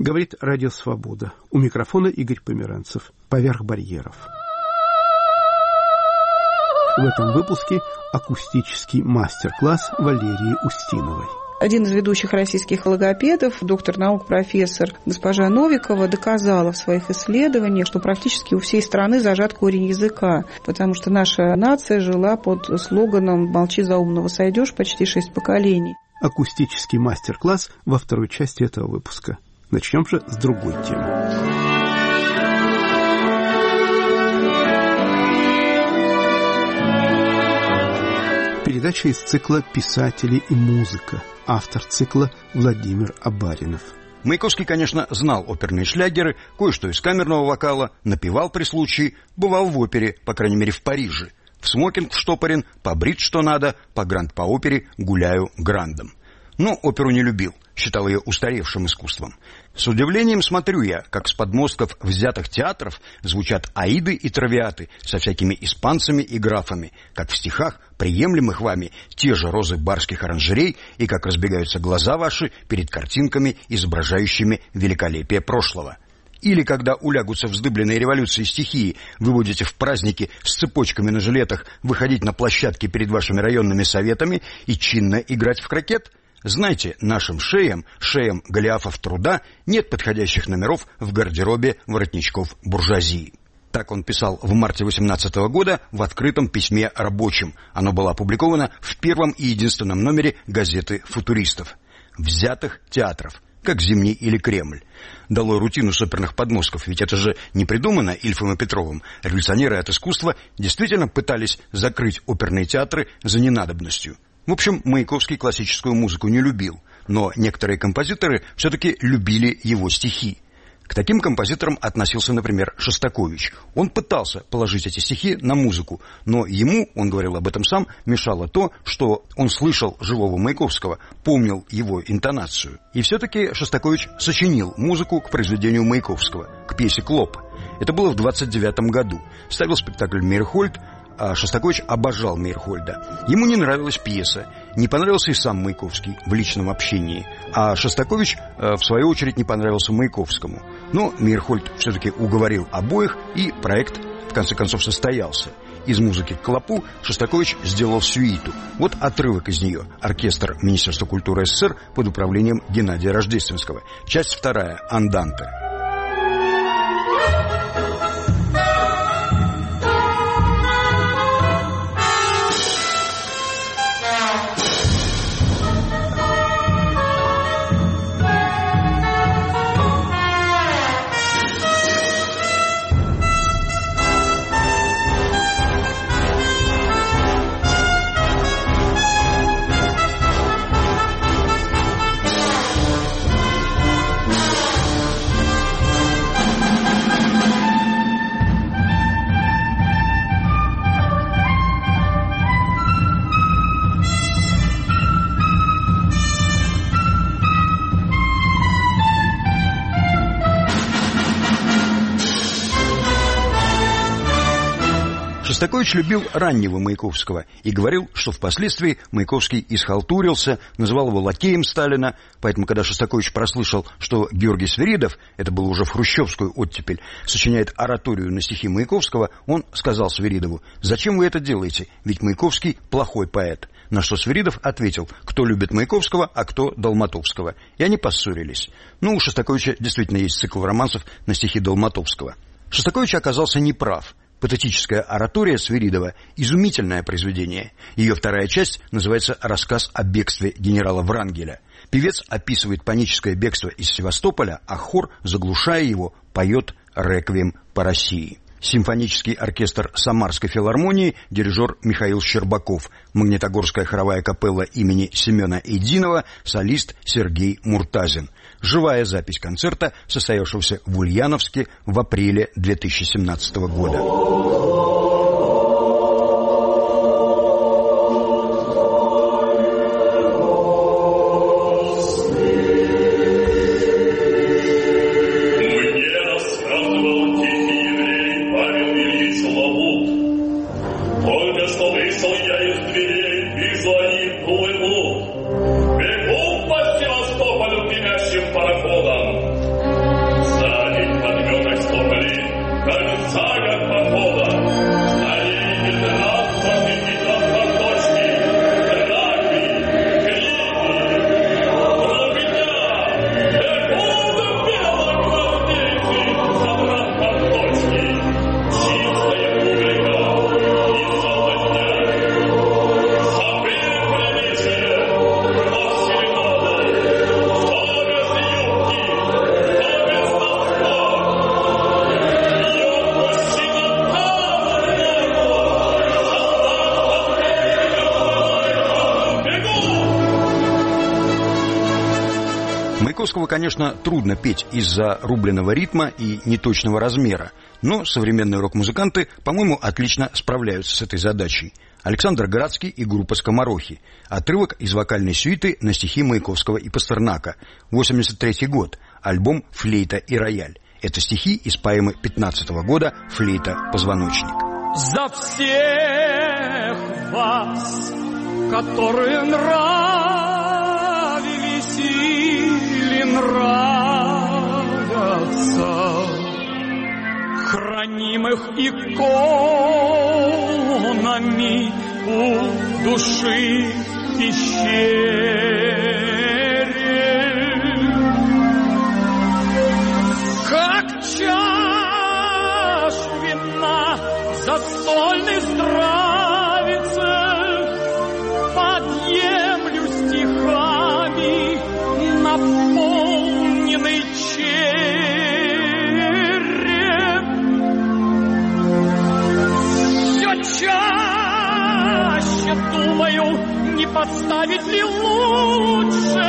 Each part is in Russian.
Говорит Радио Свобода. У микрофона Игорь Померанцев. Поверх барьеров. В этом выпуске акустический мастер-класс Валерии Устиновой. Один из ведущих российских логопедов, доктор наук, профессор госпожа Новикова, доказала в своих исследованиях, что практически у всей страны зажат корень языка, потому что наша нация жила под слоганом «Молчи, за умного сойдешь» почти 6 поколений. Акустический мастер-класс во второй части этого выпуска. Начнем же с другой темы. Передача из цикла «Писатели и музыка». Автор цикла Владимир Абаринов. Маяковский, конечно, знал оперные шлягеры, кое-что из камерного вокала, напевал при случае, бывал в опере, по крайней мере в Париже. В смокинг вштопорен, побрит что надо, по гранд по опере гуляю грандом. Но оперу не любил, считал ее устаревшим искусством. С удивлением смотрю я, как с подмостков взятых театров звучат аиды и травиаты со всякими испанцами и графами, как в стихах, приемлемых вами, те же розы барских оранжерей, и как разбегаются глаза ваши перед картинками, изображающими великолепие прошлого. Или когда улягутся вздыбленные революции стихии, вы будете в праздники с цепочками на жилетах выходить на площадки перед вашими районными советами и чинно играть в крокет. Знайте, нашим шеям Голиафов труда, нет подходящих номеров в гардеробе воротничков буржуазии. Так он писал в марте 18 года в открытом письме рабочим. Оно было опубликовано в первом и единственном номере газеты «Футуристов». Взятых театров, как «Зимний» или «Кремль». Долой рутину с оперных подмостков, ведь это же не придумано Ильфом и Петровым. Революционеры от искусства действительно пытались закрыть оперные театры за ненадобностью. В общем, Маяковский классическую музыку не любил, но некоторые композиторы все-таки любили его стихи. К таким композиторам относился, например, Шостакович. Он пытался положить эти стихи на музыку, но ему, он говорил об этом сам, мешало то, что он слышал живого Маяковского, помнил его интонацию. И все-таки Шостакович сочинил музыку к произведению Маяковского, к пьесе «Клоп». Это было в 29 году. Ставил спектакль «Мейерхольд», а Шостакович обожал Мейерхольда. Ему не нравилась пьеса, не понравился и сам Маяковский в личном общении, а Шостакович, в свою очередь, не понравился Маяковскому. Но Мейерхольд все-таки уговорил обоих, и проект, в конце концов, состоялся. Из музыки к «Клопу» Шостакович сделал сюиту. Вот отрывок из нее. Оркестр Министерства культуры СССР под управлением Геннадия Рождественского. Часть 2. «Анданте». Шостакович любил раннего Маяковского и говорил, что впоследствии Маяковский исхалтурился, называл его лакеем Сталина, поэтому, когда Шостакович прослышал, что Георгий Свиридов, это было уже в хрущевскую оттепель, сочиняет ораторию на стихи Маяковского, он сказал Свиридову: «Зачем вы это делаете? Ведь Маяковский плохой поэт». На что Свиридов ответил: кто любит Маяковского, а кто Долматовского. И они поссорились. У Шостаковича действительно есть цикл романсов на стихи Долматовского. Шостакович оказался неправ. Патетическая оратория Свиридова – изумительное произведение. Ее вторая часть называется «Рассказ о бегстве генерала Врангеля». Певец описывает паническое бегство из Севастополя, а хор, заглушая его, поет «Реквием по России». Симфонический оркестр Самарской филармонии, дирижер Михаил Щербаков, Магнитогорская хоровая капелла имени Семена Эйдинова, солист Сергей Муртазин. Живая запись концерта, состоявшегося в Ульяновске в апреле 2017 года. Бегу по Севастополю дымящим пароходом. Маяковского, конечно, трудно петь из-за рубленного ритма и неточного размера, но современные рок-музыканты, по-моему, отлично справляются с этой задачей. Александр Градский и группа «Скоморохи». Отрывок из вокальной сюиты на стихи Маяковского и Пастернака. 1983 год. Альбом «Флейта и рояль». Это стихи из поэмы 15 года «Флейта-позвоночник». За всех вас, которые нравились или нравятся, хранимых иконами у души в пещере, как чашу вина застольной здравицы подъемлю стихами наполненной череп. Все чаще думаю, не подставить ли лучше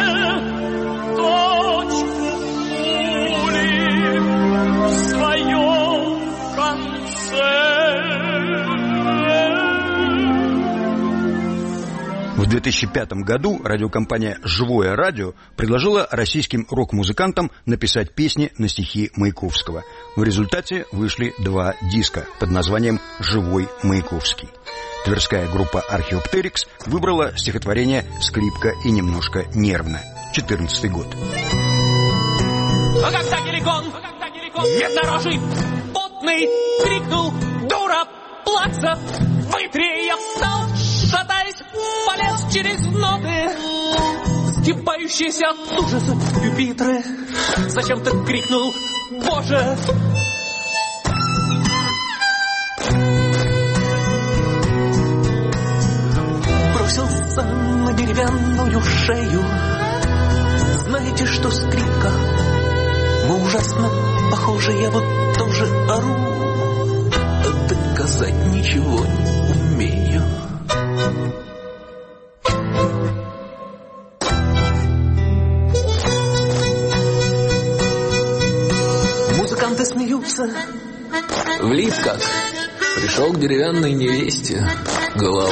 точку пули в своем конце. В 2005 году радиокомпания «Живое радио» предложила российским рок-музыкантам написать песни на стихи Маяковского. В результате вышли 2 диска под названием «Живой Маяковский». Тверская группа «Археоптерикс» выбрала стихотворение «Скрипка и немножко нервно». 14 год. А когда геликон, еднорожий, потный, крикнул: «Дура, плакса, вытри!» Я встал, шатаясь, полез через ноты, сгибающиеся от ужаса пюпитры. Зачем-то крикнул: «Боже!» Бросился на деревянную шею. Знаете, что скрипка? Мы ужасно похожи, я вот тоже ору, а доказать ничего не умею. Музыканты смеются. В лифтках пришел к деревянной невесте голова.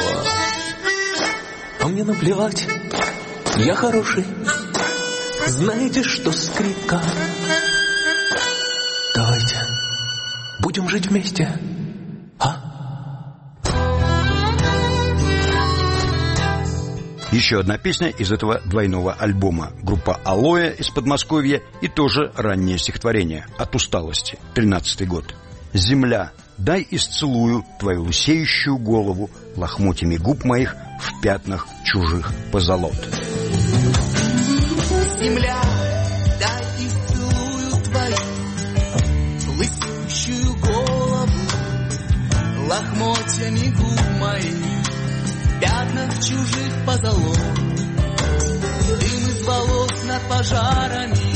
А мне наплевать, я хороший. Знаете, что скрипка? Давайте будем жить вместе, а? Еще одна песня из этого двойного альбома. Группа «Алоэ» из Подмосковья и тоже раннее стихотворение «От усталости», 13 год. «Земля, дай исцелую твою лысеющую голову лохмотьями губ моих в пятнах чужих позолот». Земля, дай исцелую твою лысеющую голову лохмотьями губ моих в пятнах чужих позолот. Дым из волос над пожарами,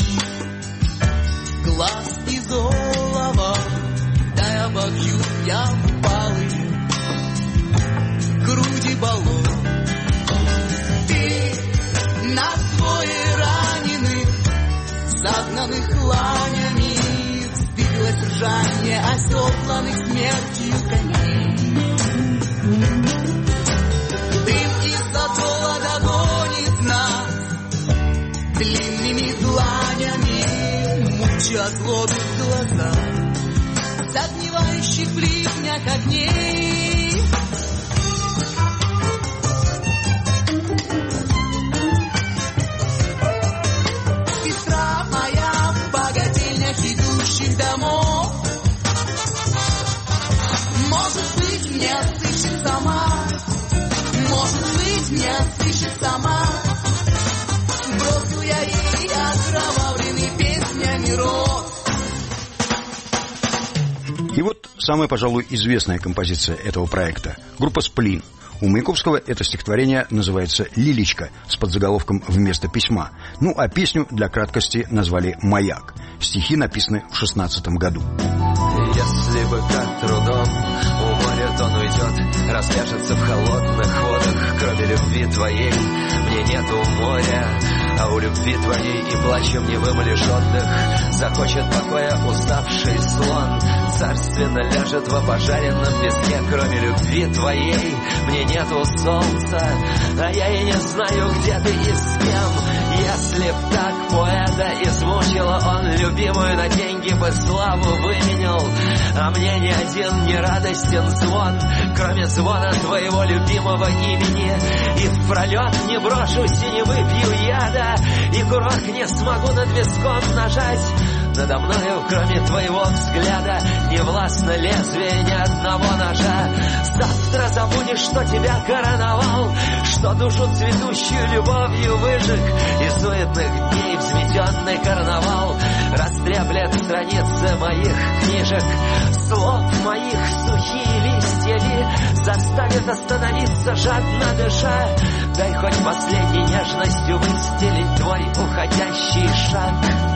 глаз из олова, дай обогью я впалые груди болот. Ты на свои раненых, загнанных ланями, вспилось ржание оседланных смертью коней. Дым из-за голода гонит нас длинными дланями, мучат злобы глаза загнивающих в ливнях огней. Сестра моя в богательнях идущих домов, может быть, мне сыщет сама, может быть, мне сыщет сама. Бросил я ей окровавленный песнями рот. И вот самая, пожалуй, известная композиция этого проекта. Группа «Сплин». У Маяковского это стихотворение называется «Лилечка» с подзаголовком «Вместо письма». Ну, а песню для краткости назвали «Маяк». Стихи написаны в 16 году. Если бы как трудом у моря он уйдет, растяжется в холодных водах, кроме любви твоей мне нету моря. А у любви твоей и плачем не вымолишь отдых. Захочет покоя уставший слон, царственно ляжет в обожаренном песке. Кроме любви твоей мне нету солнца, а я и не знаю, где ты и с кем. Если б так поэта измучила, он любимую на деньги бы славу выменял. А мне ни один не радостен звон, кроме звона твоего любимого имени. И в пролет не брошусь и не выпью яда, и курок не смогу над виском нажать. Надо мною, кроме твоего взгляда, не властно лезвие ни одного ножа. Завтра забудешь, что тебя короновал, что душу цветущую любовью выжег, и суетных дней взметенный карнавал растреплет страницы моих книжек. Слов моих сухие листья ли заставят остановиться, жадно дыша. Дай хоть последней нежностью выстелить твой уходящий шаг.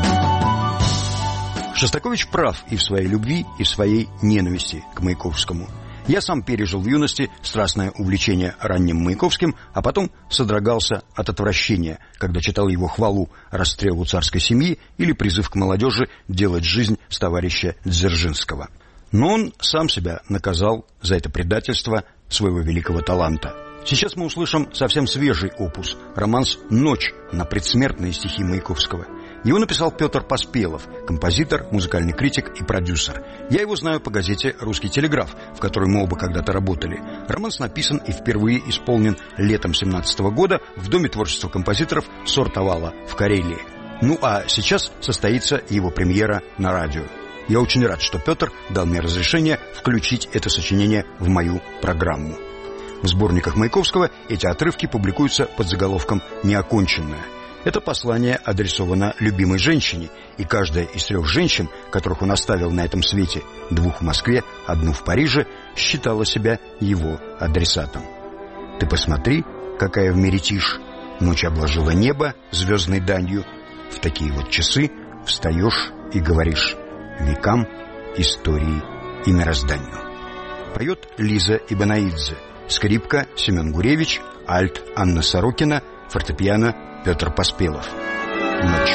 Шостакович прав и в своей любви, и в своей ненависти к Маяковскому. Я сам пережил в юности страстное увлечение ранним Маяковским, а потом содрогался от отвращения, когда читал его хвалу расстрелу царской семьи или призыв к молодежи делать жизнь с товарища Дзержинского. Но он сам себя наказал за это предательство своего великого таланта. Сейчас мы услышим совсем свежий опус, романс «Ночь» на предсмертные стихи Маяковского. Его написал Петр Поспелов, композитор, музыкальный критик и продюсер. Я его знаю по газете «Русский телеграф», в которой мы оба когда-то работали. Романс написан и впервые исполнен летом 1917 года в Доме творчества композиторов Сортавала в Карелии. Ну а сейчас состоится его премьера на радио. Я очень рад, что Петр дал мне разрешение включить это сочинение в мою программу. В сборниках Маяковского эти отрывки публикуются под заголовком «Неоконченное». Это послание адресовано любимой женщине, и каждая из 3 женщин, которых он оставил на этом свете, 2 в Москве, 1 в Париже, считала себя его адресатом. Ты посмотри, какая в мире тишь, ночь обложила небо звездной данью, в такие вот часы встаешь и говоришь векам, истории и мирозданию. Поет Лиза Ибанаидзе, скрипка Семен Гуревич, альт Анна Сорокина, фортепиано Петр Поспелов. Ночь.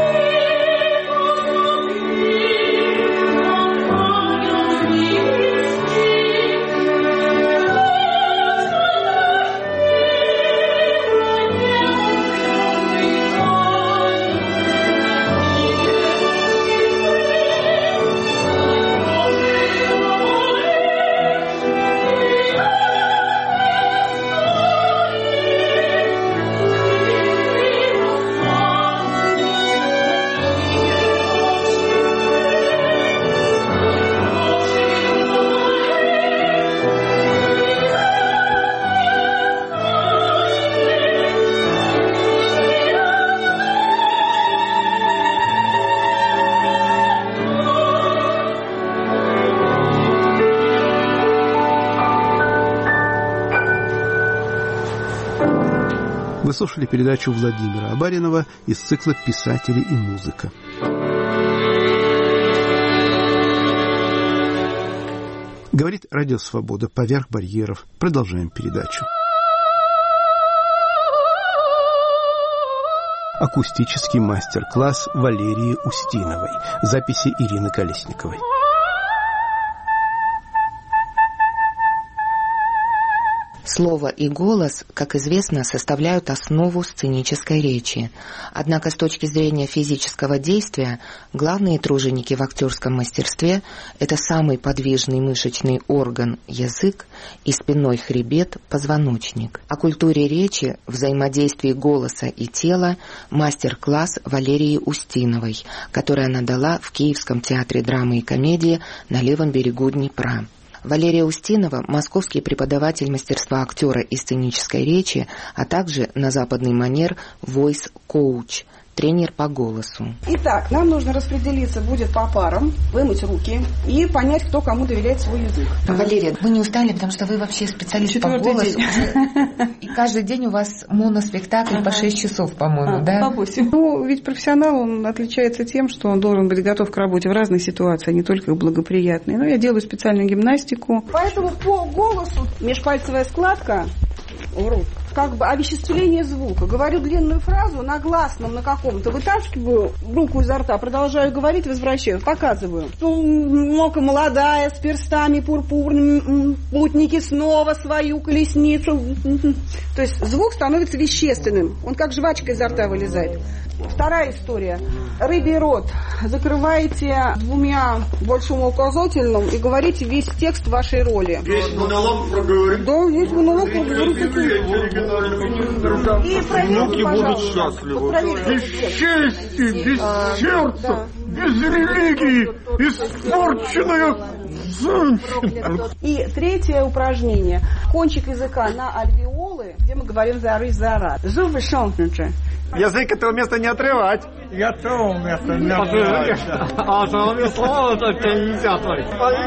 Вы слушали передачу Владимира Абаринова из цикла «Писатели и музыка». Говорит Радио Свобода поверх барьеров. Продолжаем передачу. Акустический мастер-класс Валерии Устиновой. Записи Ирины Колесниковой. Слово и голос, как известно, составляют основу сценической речи. Однако с точки зрения физического действия, главные труженики в актерском мастерстве – это самый подвижный мышечный орган – язык и спинной хребет – позвоночник. О культуре речи, взаимодействии голоса и тела – мастер-класс Валерии Устиновой, который она дала в Киевском театре драмы и комедии на левом берегу Днепра. Валерия Устинова – московский преподаватель мастерства актера и сценической речи, а также на западный манер voice-коуч, тренер по голосу. Итак, нам нужно распределиться будет по парам, вымыть руки и понять, кто кому доверяет свой язык. Валерия, вы не устали, потому что вы вообще специалист по голосу. И каждый день у вас моноспектакль по 6 часов, по-моему, да? По 8. Ну, ведь профессионал, он отличается тем, что он должен быть готов к работе в разных ситуациях, не только благоприятные. Но я делаю специальную гимнастику. Поэтому по голосу межпальцевая складка в рук как бы овеществление звука. Говорю длинную фразу на гласном, на каком-то, вытаскиваю руку изо рта, продолжаю говорить, возвращаю, показываю. Мока молодая, с перстами пурпурными, путники снова свою колесницу. То есть звук становится вещественным. Он как жвачка изо рта вылезает. Вторая история. Рыбий рот. Закрываете двумя большим указательным и говорите весь текст вашей роли. Весь монолог проговорить? Да, весь монолог проговорить. И проверьте, пожалуйста. Без чести, без сердца, без религии, испорченная женщина. И третье упражнение. Кончик языка на альвеолы, где мы говорим за рысь, за рад. Зубы шомкнуты. Язык этого места не отрывать. Я того места не отрывать. А того места только нельзя отрывать.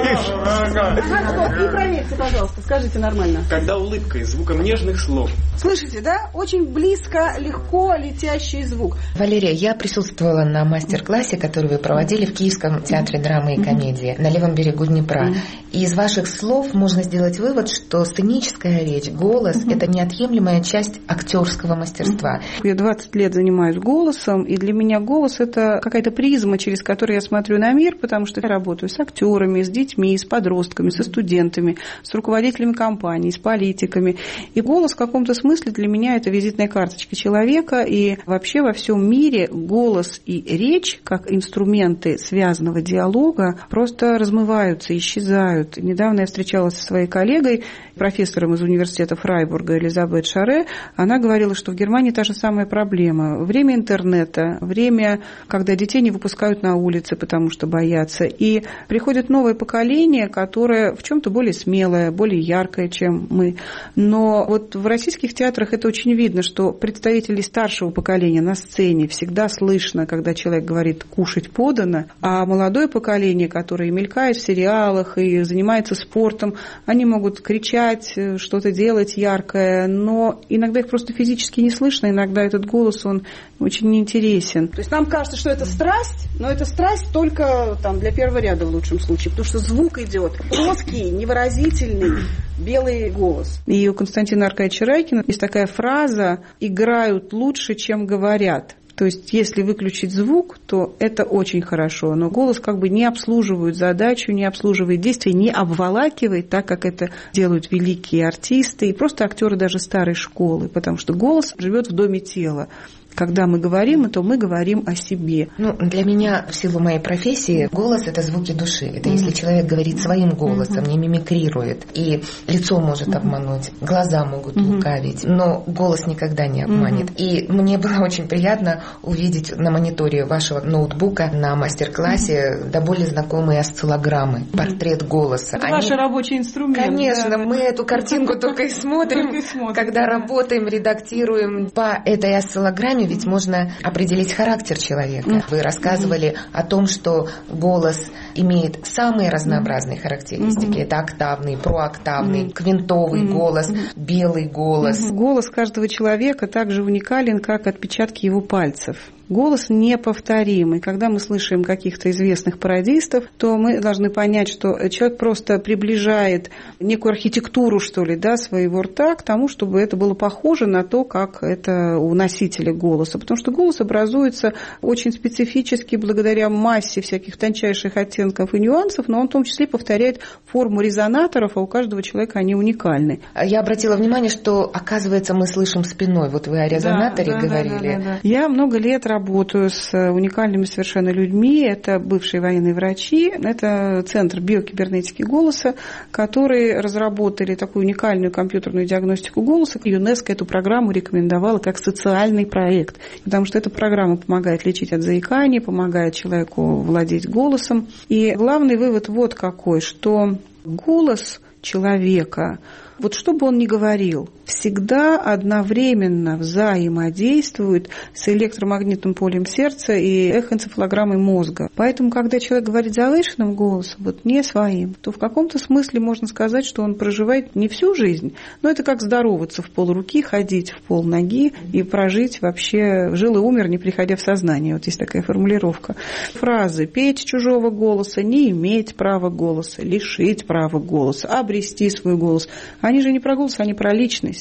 И проверьте, пожалуйста, скажите нормально. Когда улыбкой, звуком нежных слов. Слышите, да? Очень близко, легко летящий звук. Валерия, я присутствовала на мастер-классе, который вы проводили в Киевском театре драмы и комедии на левом берегу Днепра. И из ваших слов можно сделать вывод, что сценическая речь, голос – это неотъемлемая часть актерского мастерства. Я 20 лет занимаюсь голосом, и для меня голос – это какая-то призма, через которую я смотрю на мир, потому что я работаю с актерами, с детьми, с подростками, со студентами, с руководителями компаний, с политиками. И голос в каком-то смысле для меня – это визитная карточка человека, и вообще во всем мире голос и речь, как инструменты связанного диалога, просто размываются, исчезают. Недавно я встречалась со своей коллегой, профессором из университета Фрайбурга Элизабет Шаре. Она говорила, что в Германии та же самая проблема. Время интернета, время, когда детей не выпускают на улицы, потому что боятся. И приходит новое поколение, которое в чем-то более смелое, более яркое, чем мы. Но вот в российских театрах это очень видно, что представителей старшего поколения на сцене всегда слышно, когда человек говорит «кушать подано», а молодое поколение, которое мелькает в сериалах и занимается спортом, они могут кричать, что-то делать яркое, но иногда их просто физически не слышно, иногда этот голос, он очень неинтересен. То есть нам кажется, что это страсть, но это страсть только там, для первого ряда в лучшем случае, потому что звук идет плоский, невыразительный, белый голос. И у Константина Аркадьевича Райкина есть такая фраза «играют лучше, чем говорят». То есть, если выключить звук, то это очень хорошо, но голос как бы не обслуживает задачу, не обслуживает действие, не обволакивает, так как это делают великие артисты и просто актеры даже старой школы, потому что голос живет в доме тела. Когда мы говорим, то мы говорим о себе. Для меня, в силу моей профессии, голос – это звуки души. Это если человек говорит своим голосом, не мимикрирует. И лицо может обмануть, глаза могут лукавить, но голос никогда не обманет. И мне было очень приятно увидеть на мониторе вашего ноутбука на мастер-классе до боли знакомые осциллограммы, портрет голоса. Это ваш рабочий инструмент. Конечно, мы эту картинку только и смотрим, когда работаем, редактируем по этой осциллограмме. Ведь можно определить характер человека. Вы рассказывали о том, что голос имеет самые разнообразные характеристики. Это октавный, прооктавный, квинтовый голос, белый голос. Голос каждого человека также уникален, как отпечатки его пальцев. Голос неповторимый. Когда мы слышим каких-то известных пародистов, то мы должны понять, что человек просто приближает некую архитектуру, что ли, да, своего рта к тому, чтобы это было похоже на то, как это у носителя голоса. Потому что голос образуется очень специфически благодаря массе всяких тончайших оттенков и нюансов, но он в том числе повторяет форму резонаторов, а у каждого человека они уникальны. Я обратила внимание, что, оказывается, мы слышим спиной. Вот вы о резонаторе говорили. Да. Я много лет работаю с уникальными совершенно людьми. Это бывшие военные врачи. Это Центр биокибернетики голоса, которые разработали такую уникальную компьютерную диагностику голоса. ЮНЕСКО эту программу рекомендовала как социальный проект, потому что эта программа помогает лечить от заикания, помогает человеку владеть голосом. И главный вывод вот какой, что голос человека, вот что бы он ни говорил, всегда одновременно взаимодействует с электромагнитным полем сердца и эхоэнцефалограммой мозга. Поэтому, когда человек говорит завышенным голосом, вот не своим, то в каком-то смысле можно сказать, что он проживает не всю жизнь, но это как здороваться в полруки, ходить в полноги и прожить вообще жил и умер, не приходя в сознание. Вот есть такая формулировка. Фразы «петь чужого голоса», «не иметь права голоса», «лишить права голоса», «обрести свой голос». Они же не про голос, они про личность.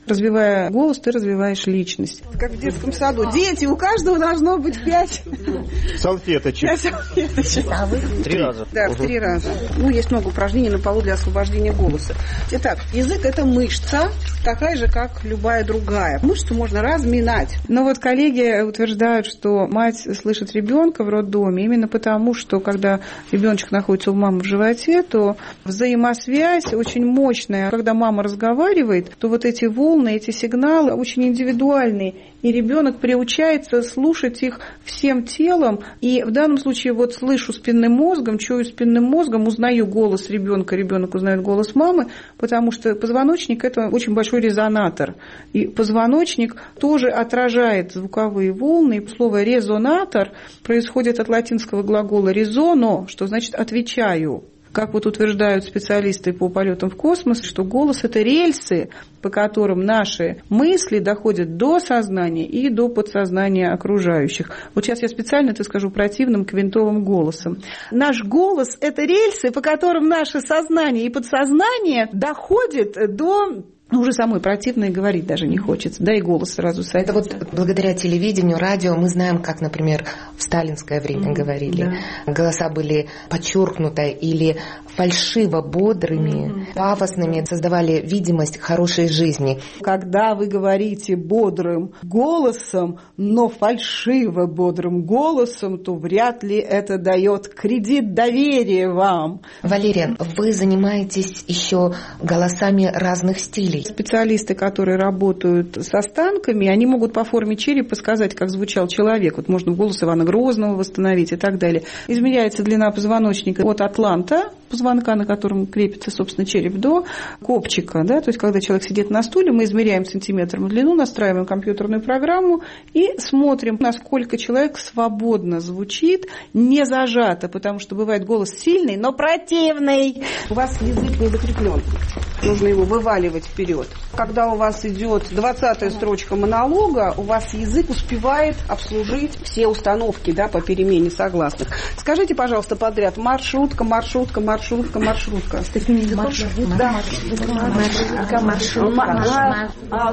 Развивая голос, ты развиваешь личность. Как в детском саду. Дети, у каждого должно быть 5 салфеточек. 5 салфеточек. А вы? 3 раза. Да, в 3 раза. Ну, есть много упражнений на полу для освобождения голоса. Итак, язык – это мышца, такая же, как любая другая. Мышцу можно разминать. Но вот коллеги утверждают, что мать слышит ребенка в роддоме именно потому, что когда ребеночек находится у мамы в животе, то взаимосвязь очень мощная. Когда мама разговаривает, то вот эти волны, эти сигналы очень индивидуальные. И ребенок приучается слушать их всем телом. И в данном случае вот слышу спинным мозгом, чую спинным мозгом, узнаю голос ребенка, ребенок узнает голос мамы, потому что позвоночник – это очень большой резонатор. И позвоночник тоже отражает звуковые волны. И слово «резонатор» происходит от латинского глагола «резоно», что значит «отвечаю». Как вот утверждают специалисты по полетам в космос, что голос – это рельсы, по которым наши мысли доходят до сознания и до подсознания окружающих. Вот сейчас я специально это скажу противным квинтовым голосом. Наш голос – это рельсы, по которым наше сознание и подсознание доходят до... уже самой противно и говорить даже не хочется, да и голос сразу садится. Это вот благодаря телевидению, радио мы знаем, как, например, в сталинское время говорили. Да. Голоса были подчеркнуто или фальшиво бодрыми, пафосными, создавали видимость хорошей жизни. Когда вы говорите бодрым голосом, но фальшиво бодрым голосом, то вряд ли это дает кредит доверия вам. Валерия, вы занимаетесь еще голосами разных стилей. Специалисты, которые работают с останками, они могут по форме черепа сказать, как звучал человек. Вот можно голос Ивана Грозного восстановить и так далее. Измеряется длина позвоночника от атланта, позвонка, на котором крепится, собственно, череп, до копчика. Да? То есть, когда человек сидит на стуле, мы измеряем сантиметром длину, настраиваем компьютерную программу и смотрим, насколько человек свободно звучит, не зажато, потому что бывает голос сильный, но противный. У вас язык не закреплен. Нужно его вываливать вперед. Когда у вас идет 20-я строчка монолога, у вас язык успевает обслужить все установки, да, по перемене согласных. Скажите, пожалуйста, подряд: маршрутка, маршрутка, маршрутка, маршрутка. С таким языком? Да. Маршрутка, маршрутка.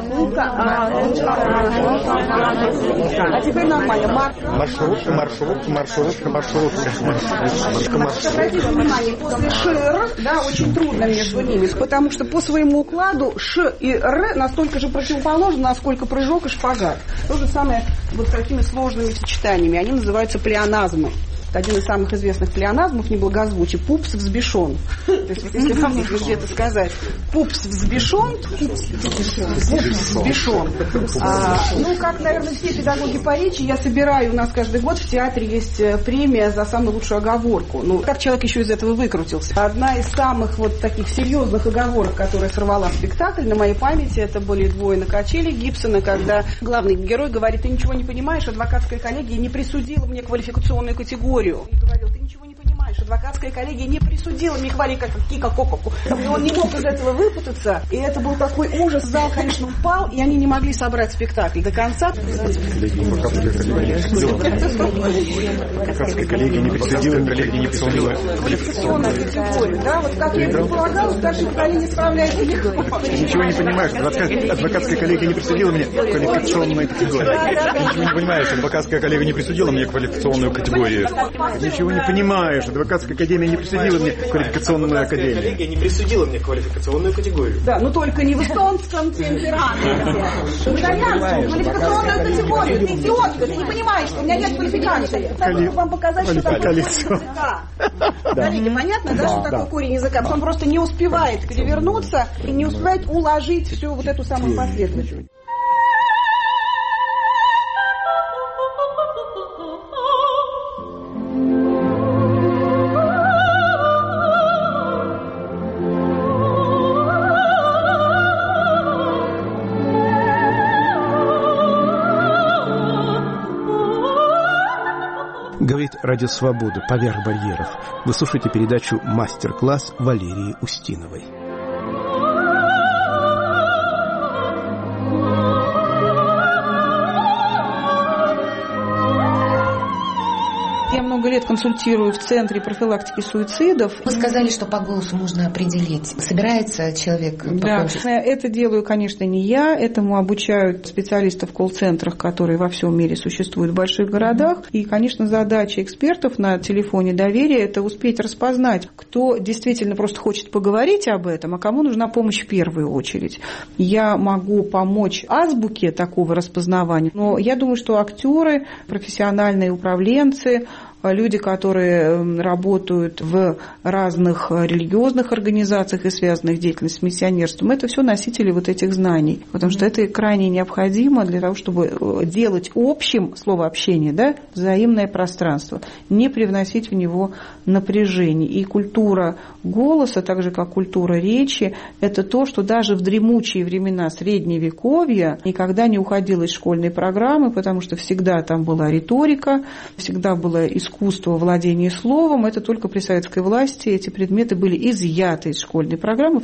А теперь нормально. Маршрутка, маршрутка, маршрутка, маршрутка. Обратите внимание, после ШР, да, очень трудно между ними, потому что по своему укладу Ш и Р настолько же противоположны, насколько прыжок и шпагат. То же самое вот с такими сложными сочетаниями. Они называются плеоназмы. Один из самых известных плеоназмов неблагозвучий – пупс взбешен. То есть вот если вам нужно где-то сказать пупс взбешен, пупс взбешен. Ну, как, наверное, все педагоги по речи, я собираю, у нас каждый год в театре есть премия за самую лучшую оговорку. Ну, как человек еще из этого выкрутился? Одна из самых вот таких серьезных оговорок, которая сорвала спектакль на моей памяти, это были «Двое на качели» Гибсона, когда главный герой говорит: ты ничего не понимаешь, адвокатская коллегия не присудила мне квалификационную категорию. И говорил: ты ничего не понимаешь, адвокатская коллегия не присудила мне квалификацию. И он не мог из этого выпутаться. И это был такой ужас. Зал, конечно, упал, и они не могли собрать спектакль до конца. Адвокатская коллегия не присудила квалификационную категорию. Да, вот как я и предполагала, старшее поколение справляется легко. Ничего не понимаешь, адвокатская коллегия не присудила мне квалификационную категорию. Ничего не понимаешь, адвокатская коллегия не присудила мне квалификационную категорию. Ничего не понимаешь, адвокатская академия не присудила мне квалификационную академию. Коллегия не присудила мне квалификационную категорию. Да, но только не в эстонском темпераменте. Итальянскую квалификационную категорию. Ты идиотка, ты не понимаешь, что у меня нет квалификации. Хочу вам показать, что такое корень языка. Коллеги, понятно, да, что такое корень языка? Он просто не успевает перевернуться и не успевает уложить всю вот эту самую последовательность. Говорит Радио Свобода, поверх барьеров. Вы слушаете передачу «Мастер-класс» Валерии Устиновой. Я много лет консультирую в Центре профилактики суицидов. Вы сказали, что по голосу можно определить, собирается человек покончить. Да, это делаю, конечно, не я. Этому обучают специалистов в колл-центрах, которые во всем мире существуют в больших городах. И, конечно, задача экспертов на телефоне доверия – это успеть распознать, кто действительно просто хочет поговорить об этом, а кому нужна помощь в первую очередь. Я могу помочь азбуке такого распознавания, но я думаю, что актеры, профессиональные управленцы, люди, которые работают в разных религиозных организациях и связанных с деятельностью с миссионерством, это все носители вот этих знаний, потому что это крайне необходимо для того, чтобы делать общим слово общение, да, взаимное пространство, не привносить в него напряжение. И культура голоса, так же как культура речи, это то, что даже в дремучие времена Средневековья никогда не уходило из школьной программы, потому что всегда там была риторика, всегда было искусство владения словом. Это только при советской власти эти предметы были изъяты из школьной программы в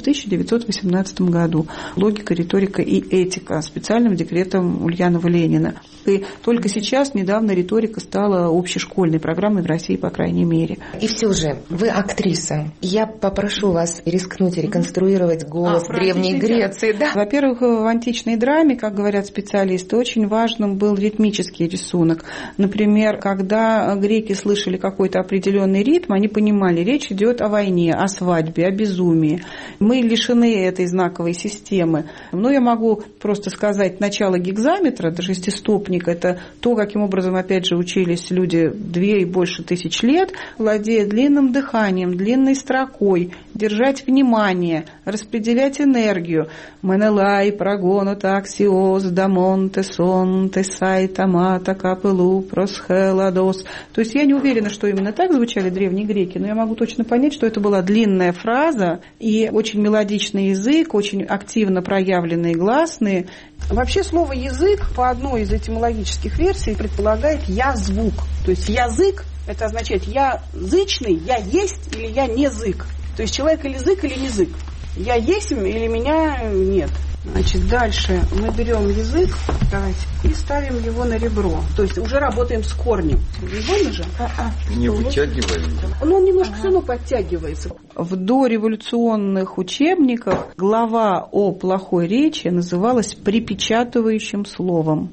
1918 году. Логика, риторика и этика специальным декретом Ульянова-Ленина. И только сейчас, недавно, риторика стала общешкольной программой в России, по крайней мере. И все же, вы актриса. Я попрошу вас рискнуть реконструировать голос Древней Греции. Да? Во-первых, в античной драме, как говорят специалисты, очень важным был ритмический рисунок. Например, когда греки слышали какой-то определенный ритм, они понимали, речь идет о войне, о свадьбе, о безумии. Мы лишены этой знаковой системы. Но я могу просто сказать начало гекзаметра, до шестистопника, это то, каким образом, опять же, учились люди 2 и больше тысяч лет, владея длинным дыханием, длинной строкой, держать внимание, распределять энергию. Менелай, прогону, таксиоз, дамонте, сонте, сай, тамата, капелу, просхеладос. То есть я не уверена, что именно так звучали древние греки, но я могу точно понять, что это была длинная фраза и очень мелодичный язык, очень активно проявленные гласные. Вообще слово «язык» по одной из этимологических версий предполагает «я-звук». То есть язык – это означает «я зычный», «я есть» или «я не зык». То есть человек или зык, или не зык. Я есть или меня нет. Значит, дальше мы берем язык, давайте, и ставим его на ребро. То есть уже работаем с корнем. Видно же? Не вытягиваем. Ну, он немножко все равно подтягивается. В дореволюционных учебниках глава о плохой речи называлась припечатывающим словом.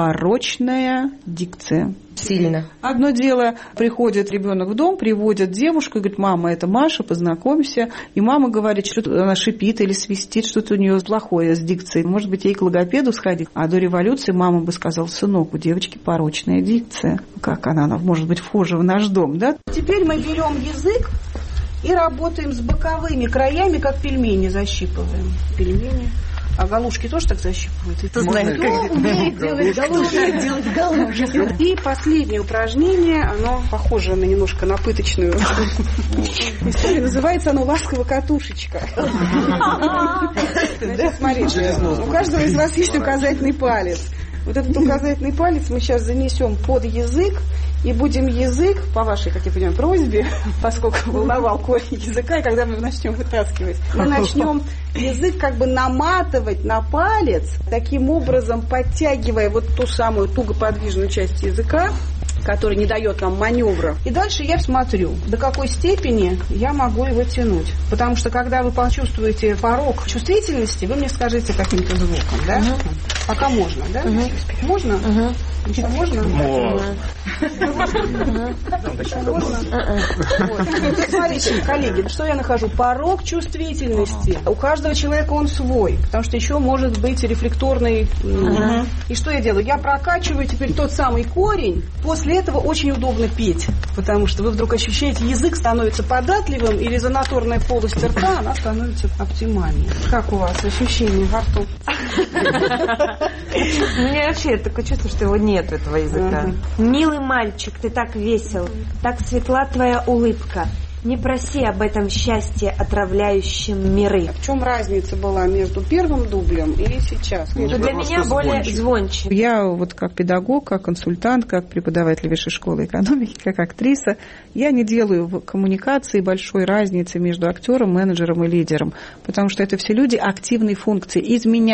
Порочная дикция. Сильно. Одно дело, приходит ребенок в дом, приводит девушку и говорит: мама, это Маша, познакомься. И мама говорит, что она шипит или свистит, что-то у нее плохое с дикцией. Может быть, ей к логопеду сходить. А до революции мама бы сказала: сынок, у девочки порочная дикция. Как она может быть вхожа в наш дом, да? Теперь мы берем язык и работаем с боковыми краями, как пельмени защипываем. Пельмени. А галушки тоже так защипывают? Это знаем, как умеет делать галушки. И последнее упражнение, оно похоже немножко на пыточную историю. Называется оно «Ласково-катушечка». Смотрите, у каждого из вас есть указательный палец. Вот этот указательный палец мы сейчас занесем под язык, и будем язык, по вашей, как я понимаю, просьбе, поскольку волновал корень языка, и когда мы начнем вытаскивать, мы начнем язык как бы наматывать на палец, таким образом подтягивая вот ту самую тугоподвижную часть языка, который не дает нам маневров. И дальше я смотрю, до какой степени я могу его тянуть. Потому что, когда вы почувствуете порог чувствительности, вы мне скажите каким-то звуком, да? Пока можно, да? Можно? Еще можно? Смотрите, коллеги, что я нахожу? Порог чувствительности. У каждого человека он свой, потому что еще может быть рефлекторный. И что я делаю? Я прокачиваю теперь тот самый корень. После этого очень удобно петь, потому что вы вдруг ощущаете, язык становится податливым, и резонаторная полость рта, она становится оптимальной. Как у вас ощущение во рту? У меня вообще такое чувство, что его нет, этого языка. Милый мальчик, ты так весел, так светла твоя улыбка. Не проси об этом счастье, отравляющем миры. В чем разница была между первым дублем и сейчас? Для меня более звонче. Я вот как педагог, как консультант, как преподаватель Высшей школы экономики, как актриса, я не делаю в коммуникации большой разницы между актером, менеджером и лидером, потому что это все люди активной функции. Изменять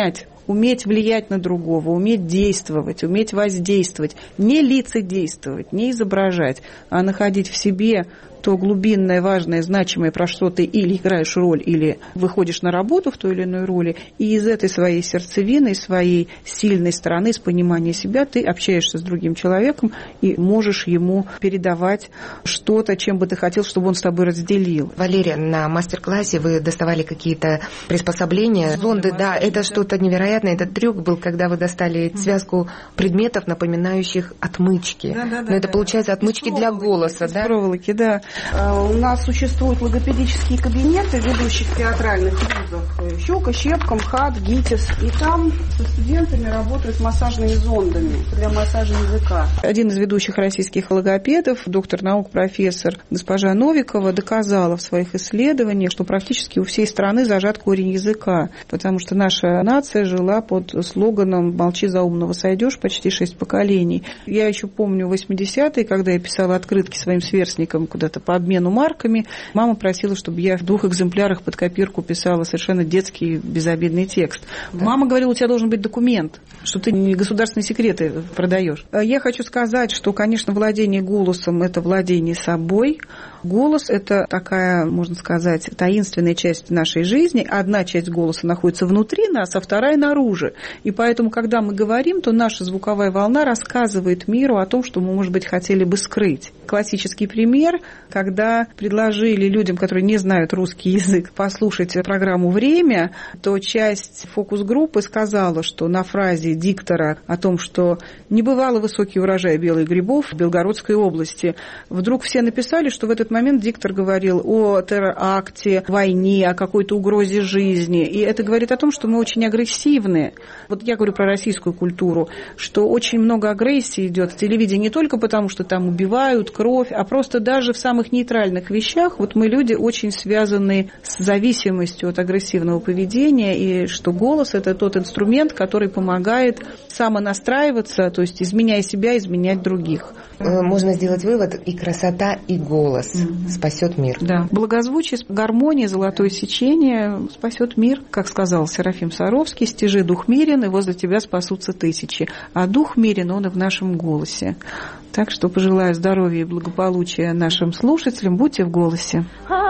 уметь влиять на другого, уметь действовать, уметь воздействовать, не лицедействовать, не изображать, а находить в себе то глубинное, важное, значимое, про что ты или играешь роль, или выходишь на работу в той или иной роли, и из этой своей сердцевины, своей сильной стороны, с понимания себя, ты общаешься с другим человеком и можешь ему передавать что-то, чем бы ты хотел, чтобы он с тобой разделил. Валерия, на мастер-классе вы доставали какие-то приспособления, зонды, да, это что-то невероятное. Этот трюк был, когда вы достали связку предметов, напоминающих отмычки. Но это получается отмычки для голоса, да? Проволоки, да. У нас существуют логопедические кабинеты в ведущих театральных вузах. Щука, Щепка, МХАТ, ГИТИС. И там со студентами работают массажными зондами для массажа языка. Один из ведущих российских логопедов, доктор наук, профессор госпожа Новикова, доказала в своих исследованиях, что практически у всей страны зажат корень языка, потому что наша нация жила под слоганом «Молчи, за умного сойдешь» почти 6 поколений. Я еще помню 80-е, когда я писала открытки своим сверстникам куда-то по обмену марками. Мама просила, чтобы я в 2 экземплярах под копирку писала совершенно детский безобидный текст. Мама говорила, у тебя должен быть документ, что ты не государственные секреты продаешь. Я хочу сказать, что, конечно, владение голосом – это владение собой. Голос – это такая, можно сказать, таинственная часть нашей жизни. Одна часть голоса находится внутри нас, а вторая наружу. И поэтому, когда мы говорим, то наша звуковая волна рассказывает миру о том, что мы, может быть, хотели бы скрыть. Классический пример, когда предложили людям, которые не знают русский язык, послушать программу «Время», то часть фокус-группы сказала, что на фразе диктора о том, что не бывало высокий урожай белых грибов в Белгородской области, вдруг все написали, что в этот момент диктор говорил о теракте, войне, о какой-то угрозе жизни. И это говорит о том, что мы очень агрессивны. Вот я говорю про российскую культуру, что очень много агрессии идет в телевидении не только потому, что там убивают, кровь, а просто даже в самых нейтральных вещах. Вот мы люди очень связаны с зависимостью от агрессивного поведения, и что голос – это тот инструмент, который помогает самонастраиваться, то есть изменяя себя, изменять других. Можно сделать вывод: и красота, и голос спасет мир. Да. Благозвучие, гармония, золотое сечение спасет мир. Как сказал Серафим Саровский: стяжи дух мирен, и возле тебя спасутся тысячи. А дух мирен, он и в нашем голосе. Так что пожелаю здоровья и благополучия нашим слушателям. Будьте в голосе.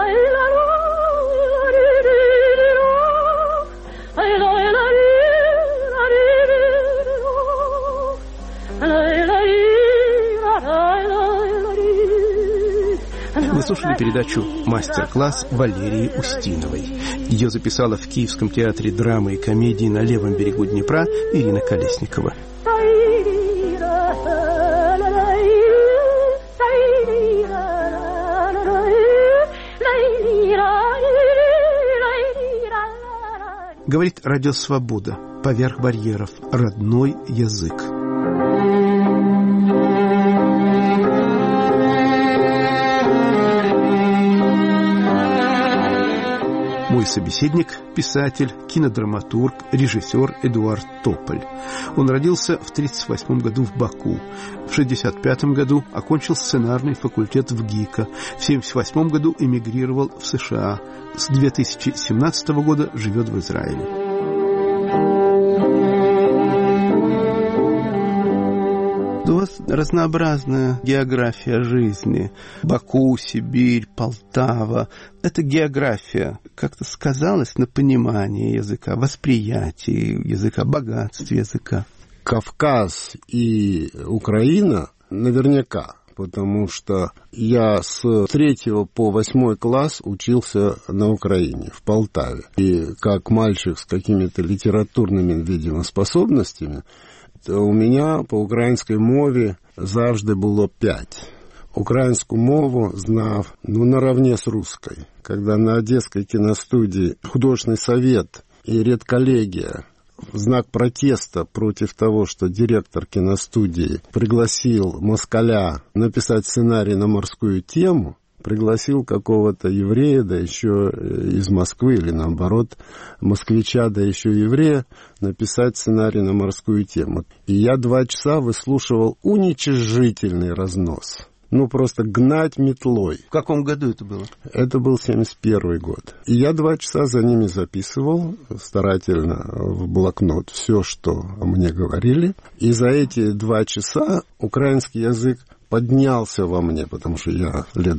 Вы слушали передачу «Мастер-класс» Валерии Устиновой. Ее записала в Киевском театре драмы и комедии на левом берегу Днепра Ирина Колесникова. Говорит Радио Свобода. Поверх барьеров. Родной язык. Мой собеседник – писатель, кинодраматург, режиссер Эдуард Тополь. Он родился в 1938 году в Баку. В 1965 году окончил сценарный факультет в ГИКа. В 1978 году эмигрировал в США. С 2017 года живет в Израиле. У вас разнообразная география жизни. Баку, Сибирь, Полтава. Эта география как-то сказалась на понимании языка, восприятии языка, богатстве языка. Кавказ и Украина наверняка, потому что я с 3 по 8 класс учился на Украине, в Полтаве. И как мальчик с какими-то литературными, видимо, способностями, у меня по українській мові завжди було 5. Українську мову знав, наравне с русской. Когда на Одесской киностудии художественный совет и редколлегия в знак протеста против того, что директор киностудии пригласил москаля написать сценарий на морскую тему, пригласил какого-то еврея, да еще из Москвы, или наоборот, москвича, да еще еврея, написать сценарий на морскую тему. И я 2 часа выслушивал уничижительный разнос. просто гнать метлой. В каком году это было? Это был 71 год. И я 2 часа за ними записывал старательно в блокнот все, что мне говорили. И за эти 2 часа украинский язык поднялся во мне, потому что я лет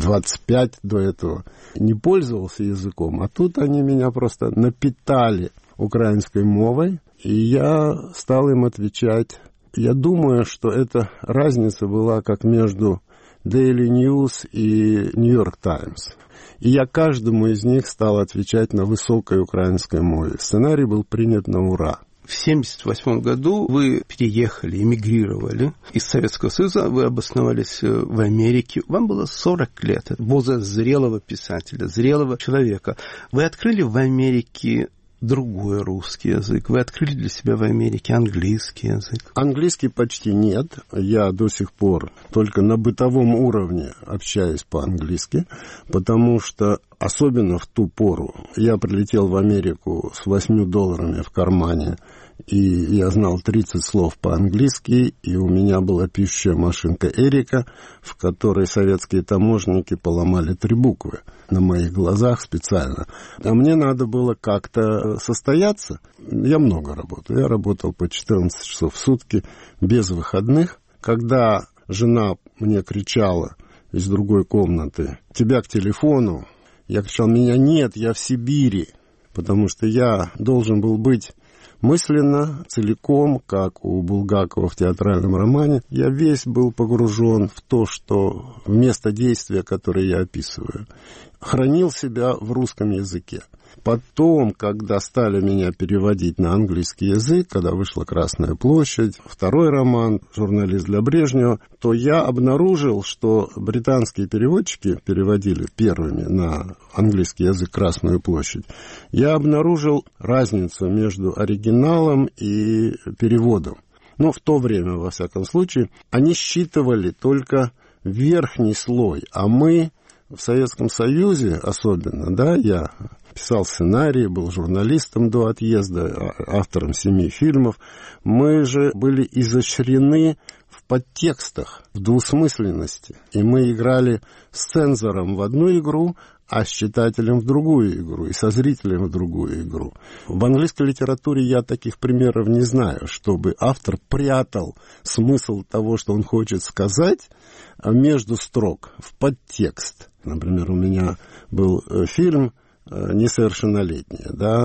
25 до этого не пользовался языком. А тут они меня просто напитали украинской мовой, и я стал им отвечать. Я думаю, что эта разница была как между Daily News и New York Times. И я каждому из них стал отвечать на высокой украинской мове. Сценарий был принят на ура. В 1978 году вы переехали, эмигрировали из Советского Союза, вы обосновались в Америке. Вам было 40 лет, возраст зрелого писателя, зрелого человека. Вы открыли в Америке другой русский язык. Вы открыли для себя в Америке английский язык. Английский почти нет. Я до сих пор только на бытовом уровне общаюсь по-английски, потому что особенно в ту пору я прилетел в Америку с $8 в кармане, и я знал 30 слов по-английски, и у меня была пишущая машинка Эрика, в которой советские таможенники поломали 3 буквы на моих глазах специально. А мне надо было как-то состояться. Я много работал. Я работал по 14 часов в сутки, без выходных. Когда жена мне кричала из другой комнаты: «Тебя к телефону», я кричал: «Меня нет, я в Сибири», потому что я должен был быть мысленно, целиком, как у Булгакова в театральном романе. Я весь был погружен в то, что место действия, которое я описываю, хранил себя в русском языке. Потом, когда стали меня переводить на английский язык, когда вышла «Красная площадь», второй роман «Журналист для Брежнева», то я обнаружил, что британские переводчики переводили первыми на английский язык «Красную площадь». Я обнаружил разницу между оригиналом и переводом. В то время, во всяком случае, они считывали только верхний слой, а мы в Советском Союзе особенно, я писал сценарии, был журналистом до отъезда, автором 7 фильмов. Мы же были изощрены в подтекстах, в двусмысленности. И мы играли с цензором в одну игру, а с читателем в другую игру, и со зрителем в другую игру. В английской литературе я таких примеров не знаю, чтобы автор прятал смысл того, что он хочет сказать, между строк, в подтекст. Например, у меня был фильм «Несовершеннолетние»,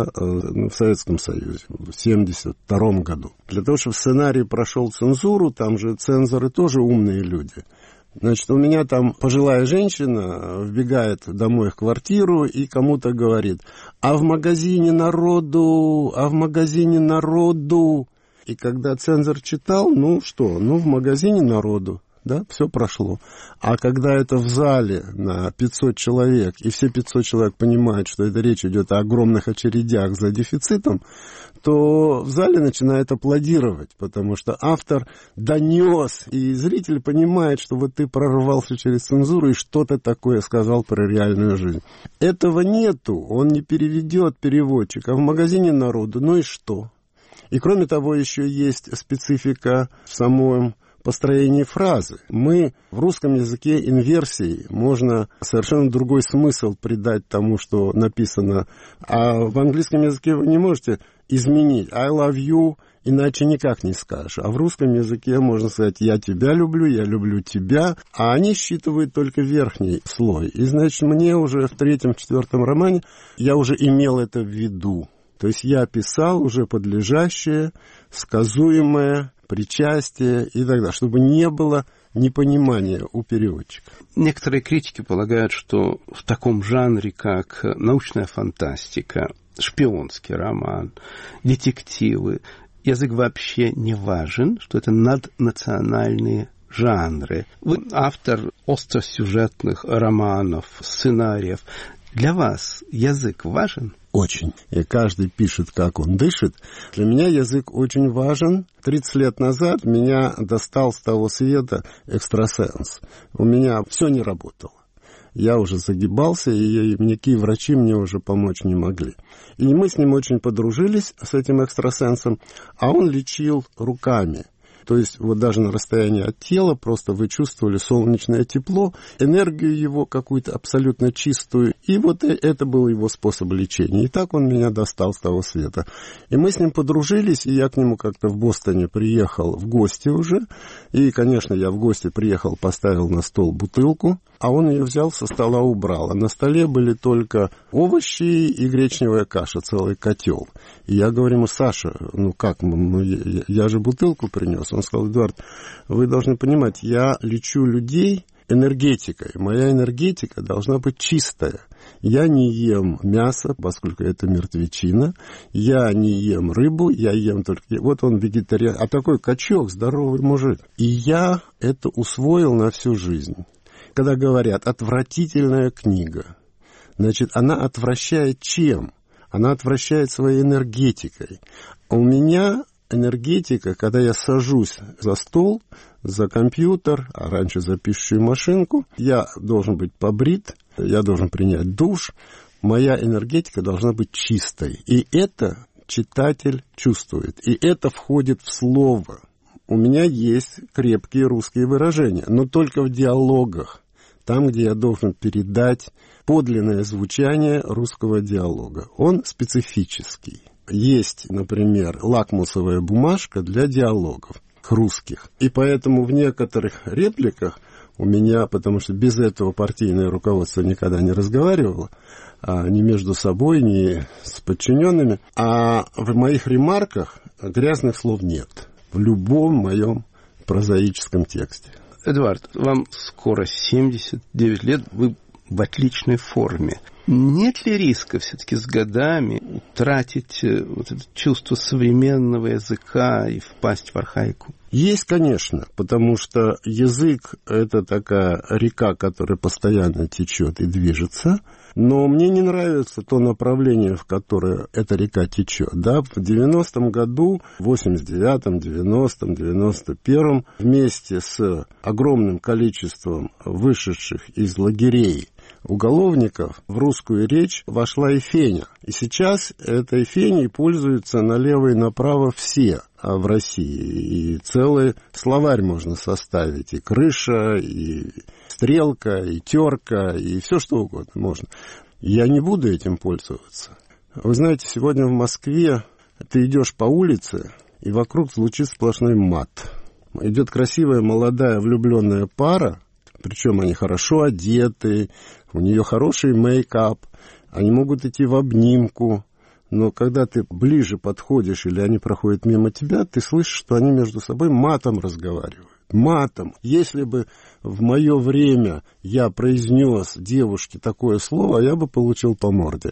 в Советском Союзе, в 1972 году. Для того, чтобы сценарий прошел цензуру, там же цензоры тоже умные люди. Значит, у меня там пожилая женщина вбегает домой в квартиру и кому-то говорит: «А в магазине народу, а в магазине народу». И когда цензор читал, в магазине народу. Все прошло. А когда это в зале на 500 человек, и все 500 человек понимают, что это речь идет о огромных очередях за дефицитом, то в зале начинают аплодировать, потому что автор донес, и зритель понимает, что ты прорвался через цензуру и что-то такое сказал про реальную жизнь. Этого нету, он не переведет переводчик, а в магазине народу, и что? И кроме того, еще есть специфика в самом построении фразы. Мы в русском языке инверсией можно совершенно другой смысл придать тому, что написано, а в английском языке вы не можете изменить I love you, иначе никак не скажешь. А в русском языке можно сказать я тебя люблю, я люблю тебя, а они считывают только верхний слой. И, значит, мне уже в 3-4 романе я уже имел это в виду. То есть я писал уже подлежащее, сказуемое, причастие и так далее, чтобы не было непонимания у переводчика. Некоторые критики полагают, что в таком жанре, как научная фантастика, шпионский роман, детективы, язык вообще не важен, что это наднациональные жанры. Вы автор остросюжетных романов, сценариев. Для вас язык важен? Очень. И каждый пишет, как он дышит. Для меня язык очень важен. 30 лет назад меня достал с того света экстрасенс. У меня все не работало. Я уже загибался, и никакие врачи мне уже помочь не могли. И мы с ним очень подружились, с этим экстрасенсом, а он лечил руками. То есть вот даже на расстоянии от тела просто вы чувствовали солнечное тепло, энергию его какую-то абсолютно чистую, и вот это был его способ лечения. И так он меня достал с того света. И мы с ним подружились, и я к нему как-то в Бостоне приехал в гости уже, и, конечно, я в гости приехал, поставил на стол бутылку, а он ее взял, со стола убрал. А на столе были только овощи и гречневая каша, целый котел. И я говорю ему: Саша, ну как, я же бутылку принес. Он сказал: Эдуард, вы должны понимать, я лечу людей энергетикой. Моя энергетика должна быть чистая. Я не ем мясо, поскольку это мертвечина. Я не ем рыбу, я ем только... Вот он вегетариан, а такой качок, здоровый мужик. И я это усвоил на всю жизнь. Когда говорят «отвратительная книга», значит, она отвращает чем? Она отвращает своей энергетикой. А у меня энергетика, когда я сажусь за стол, за компьютер, а раньше за пишущую машинку, я должен быть побрит, я должен принять душ, моя энергетика должна быть чистой. И это читатель чувствует, и это входит в слово. У меня есть крепкие русские выражения, но только в диалогах, там, где я должен передать подлинное звучание русского диалога. Он специфический. Есть, например, лакмусовая бумажка для диалогов русских. И поэтому в некоторых репликах у меня, потому что без этого партийное руководство никогда не разговаривало, ни между собой, ни с подчиненными, а в моих ремарках грязных слов нет. В любом моем прозаическом тексте. Эдуард, вам скоро 79 лет, вы в отличной форме. Нет ли риска все-таки с годами утратить вот это чувство современного языка и впасть в архаику? Есть, конечно, потому что язык – это такая река, которая постоянно течет и движется, но мне не нравится то направление, в которое эта река течет. Да? В 90-м году, в 89-м, 90-м, 91-м, вместе с огромным количеством вышедших из лагерей уголовников в русскую речь вошла и феня. И сейчас этой феней пользуются налево и направо все в России. И целый словарь можно составить. И крыша, и стрелка, и терка, и все что угодно можно. Я не буду этим пользоваться. Вы знаете, сегодня в Москве ты идешь по улице, и вокруг звучит сплошной мат. Идет красивая молодая влюбленная пара, причем они хорошо одеты, у нее хороший мейкап, они могут идти в обнимку, но когда ты ближе подходишь или они проходят мимо тебя, ты слышишь, что они между собой матом разговаривают. Матом. Если бы в мое время я произнес девушке такое слово, я бы получил по морде.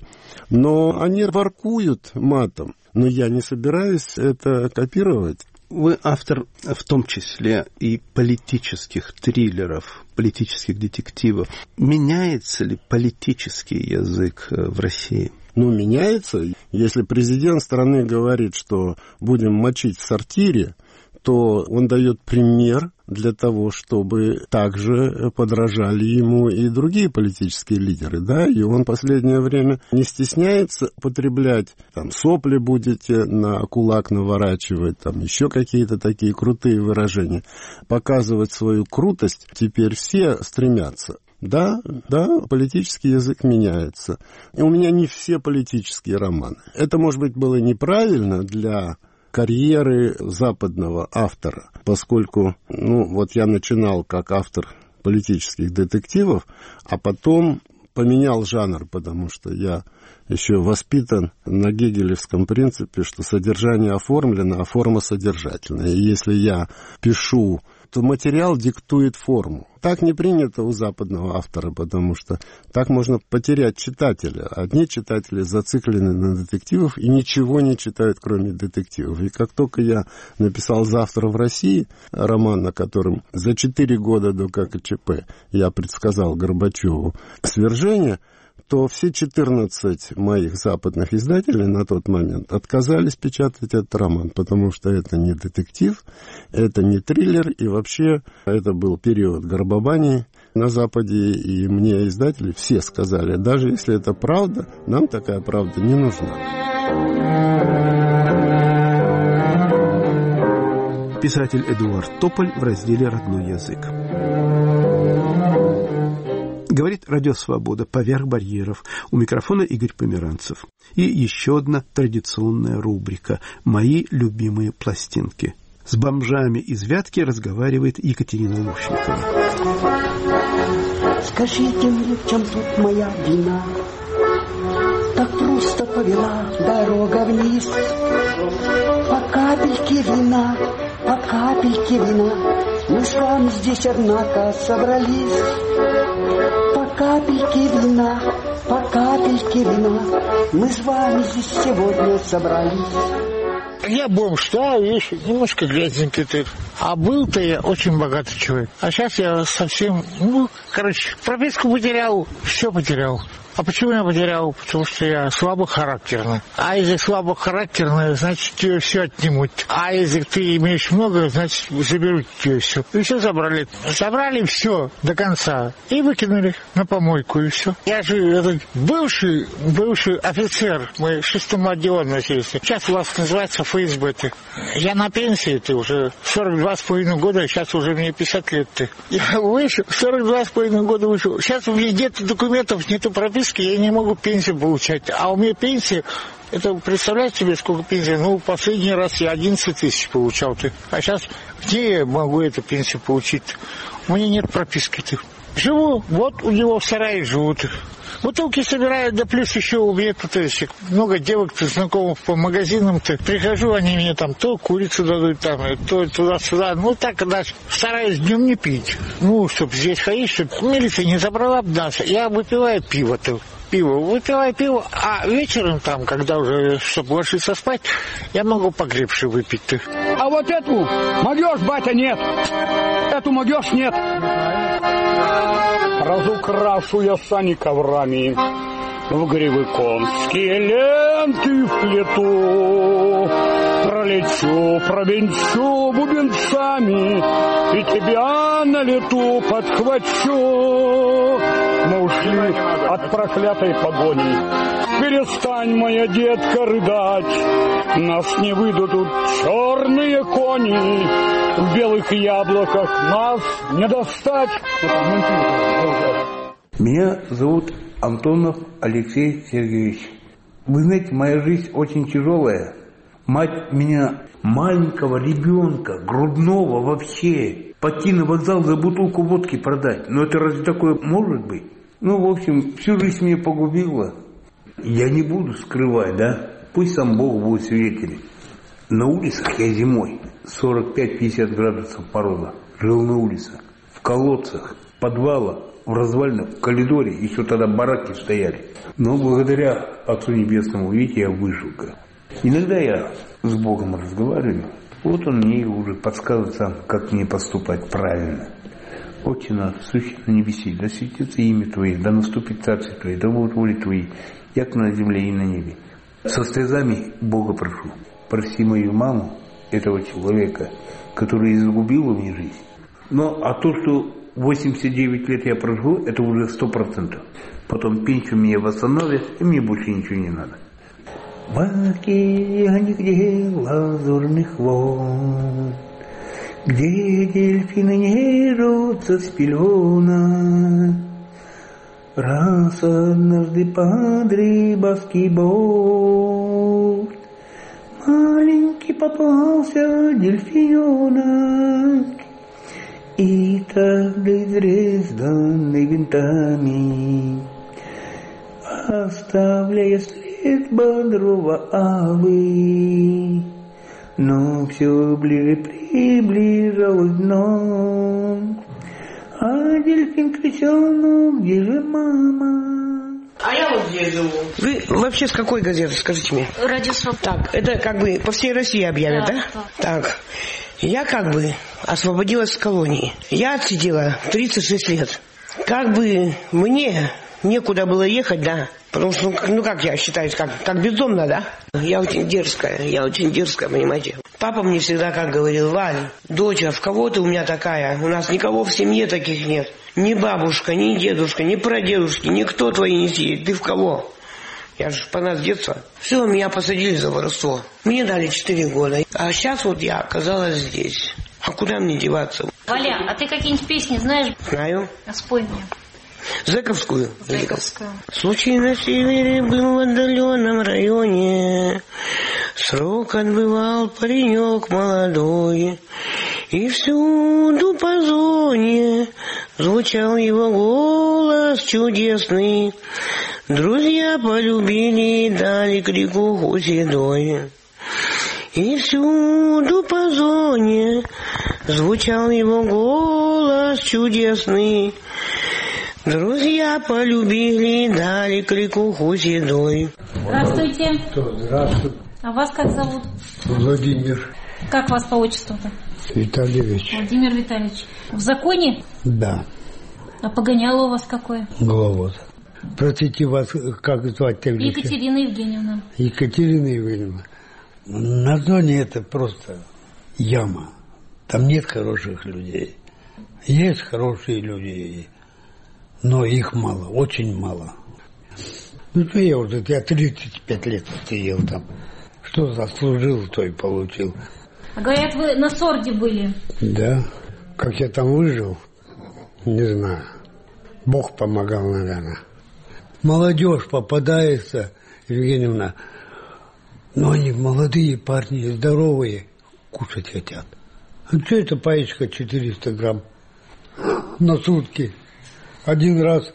Но они воркуют матом, но я не собираюсь это копировать. Вы автор в том числе и политических триллеров, политических детективов. Меняется ли политический язык в России? Ну, меняется. Если президент страны говорит, что будем мочить в сортире, то он дает пример для того, чтобы также подражали ему и другие политические лидеры, да, и он в последнее время не стесняется употреблять, там, сопли будете на кулак наворачивать, там, еще какие-то такие крутые выражения, показывать свою крутость теперь все стремятся. Да, политический язык меняется. И у меня не все политические романы. Это, может быть, было неправильно для карьеры западного автора, поскольку, вот я начинал как автор политических детективов, а потом поменял жанр, потому что я еще воспитан на гегелевском принципе, что содержание оформлено, а форма содержательная. И если я пишу, то материал диктует форму. Так не принято у западного автора, потому что так можно потерять читателя. Одни читатели зациклены на детективах и ничего не читают, кроме детективов. И как только я написал «Завтра в России», роман, на котором за 4 года до ККЧП я предсказал Горбачеву свержение, то все 14 моих западных издателей на тот момент отказались печатать этот роман, потому что это не детектив, это не триллер, и вообще это был период горбобании на Западе, и мне издатели все сказали, даже если это правда, нам такая правда не нужна. Писатель Эдуард Тополь в разделе «Родной язык». Говорит Радио Свобода поверх барьеров. У микрофона Игорь Померанцев. И еще одна традиционная рубрика «Мои любимые пластинки». С бомжами из Вятки разговаривает Екатерина Лущенкова. Скажите мне, в чем тут моя вина? Так просто повела дорога вниз. По капельке вина, мы с вами здесь, однако, собрались. По капельке вина, мы с вами здесь сегодня собрались. Я бомж, да, видишь, немножко грязненький ты. А был-то я очень богатый человек. А сейчас я совсем, прописку потерял, все потерял. А почему я потерял? Потому что я слабохарактерный. А если слабохарактерный, значит, тебе все отнимут. А если ты имеешь много, значит, заберут тебе все. И все забрали. Забрали все до конца. И выкинули на помойку, и все. Я же бывший офицер. Мы 6-му отделу носились. Сейчас у вас называется ФСБ. Я на пенсии, ты уже 42,5 года, сейчас уже мне 50 лет. Я вышел, 42,5 года вышел. Сейчас у меня нет документов, нету прописки. Я не могу пенсию получать. А у меня пенсия, это представляете себе, сколько пенсии? Последний раз я 11 тысяч получал. А сейчас где я могу эту пенсию получить? У меня нет прописки. Живу, вот у него в сарае живут. Бутылки собирают, да плюс еще у меня тут много девок-то знакомых по магазинам-то. Прихожу, они мне там то курицу дадут, там, то туда-сюда. Так, стараюсь днем не пить. Чтобы здесь ходить, чтобы милиция не забрала бы нас. Я выпиваю пиво-то. Выпиваю пиво, а вечером там, когда уже, чтобы ложиться спать, я могу погребше выпить-то. А вот эту могешь, батя, нет. Эту могешь, нет. Разукрашу я сани коврами, в гривы конские ленты вплету. Пролечу, провинчу бубенцами, и тебя на лету подхвачу. Мы ушли от проклятой погони. Перестань, моя детка, рыдать. Нас не выдадут черные кони. В белых яблоках нас не достать. Меня зовут Антонов Алексей Сергеевич. Вы знаете, моя жизнь очень тяжелая. Мать меня, маленького ребенка, грудного вообще, пойти на вокзал за бутылку водки продать. Но это разве такое может быть? В общем, всю жизнь меня погубила. Я не буду скрывать, да? Пусть сам Бог будет свидетелем. На улицах я зимой 45-50 градусов мороза жил на улицах, в колодцах, в подвалах, в развалинах, в коридоре. Еще тогда бараки стояли. Но благодаря Отцу Небесному, видите, я выжил. Иногда я с Богом разговариваю. Вот Он мне уже подсказывает сам, как мне поступать правильно. Отче наш, сущий на небеси, да светится имя Твое, да наступит Царствие Твое, да будут воли Твои, як на земле и на небе. Со слезами Бога прошу, прости мою маму, этого человека, который изгубил мне жизнь. А то, что 89 лет я проживу, это уже 100%. Потом пенсию мне восстановят, и мне больше ничего не надо. В океане, где лазурных волн, где дельфины нежатся с пелена, раз однажды под рыбацкий борт маленький попался дельфиненок, и тогда изрезанный винтами, оставляя след бодрого авы, но все ближе приближалось дно. А дельфин кричал, где же мама? А я вот здесь живу. Вы вообще с какой газеты, скажите мне? Радио Свобода. Так, это по всей России объявят, да? Так, я освободилась с колонии. Я отсидела 36 лет. Мне некуда было ехать, да? Потому что, как я считаюсь, как бездомно, да? Я очень дерзкая, понимаете? Папа мне всегда говорил: Валь, доча, в кого ты у меня такая? У нас никого в семье таких нет. Ни бабушка, ни дедушка, ни прадедушки, никто твои не сидит. Ты в кого? Я же фанат с детства. Все, меня посадили за воровство. Мне дали 4 года. А сейчас вот я оказалась здесь. А куда мне деваться? Валя, а ты какие-нибудь песни знаешь? Знаю. А спой мне. Зэковскую? Зэковскую. Случай на севере был в отдаленном районе. Срок отбывал паренек молодой. И всюду по зоне звучал его голос чудесный. Друзья полюбили и дали крикуху седой. И всюду по зоне звучал его голос чудесный. Друзья полюбили и дали крикуху седой. Здравствуйте. Здравствуйте. А вас как зовут? Владимир. Как вас по отчеству-то? Витальевич. Владимир Витальевич. В законе? Да. А погоняло у вас какое? Головоз. Простите, вас как звать-то? Екатерина Евгеньевна. Екатерина Евгеньевна. На зоне это просто яма. Там нет хороших людей. Есть хорошие люди, но их мало, очень мало. Ну что я 35 лет сидел там. Что заслужил, то и получил. А говорят, вы на Сорде были. Да. Как я там выжил, не знаю. Бог помогал, наверное. Молодежь попадается, Евгеньевна, но они молодые парни, здоровые, кушать хотят. А что это паечка 400 грамм на сутки? Один раз